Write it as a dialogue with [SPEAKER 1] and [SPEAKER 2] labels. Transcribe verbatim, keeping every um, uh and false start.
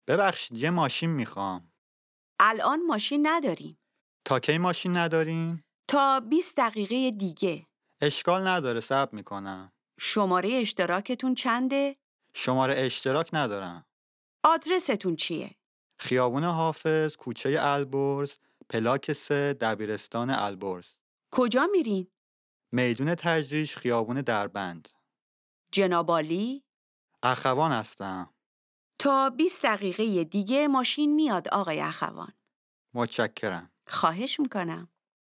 [SPEAKER 1] ببخشید یه ماشین میخوام.
[SPEAKER 2] الان ماشین نداریم.
[SPEAKER 1] تا کی ماشین ندارین؟
[SPEAKER 2] تا بیست دقیقه دیگه.
[SPEAKER 1] اشکال نداره، صبر میکنم.
[SPEAKER 2] شماره اشتراکتون چنده؟
[SPEAKER 1] شماره اشتراک ندارم.
[SPEAKER 2] آدرستون چیه؟
[SPEAKER 1] خیابون حافظ، کوچه البرز، پلاک سه، دبیرستان البرز.
[SPEAKER 2] کجا میرین؟
[SPEAKER 1] میدون تجریش، خیابون دربند.
[SPEAKER 2] جنابالی؟
[SPEAKER 1] اخوان هستم.
[SPEAKER 2] تا بیست دقیقه دیگه ماشین میاد آقای اخوان.
[SPEAKER 1] متشکرم.
[SPEAKER 2] خواهش میکنم.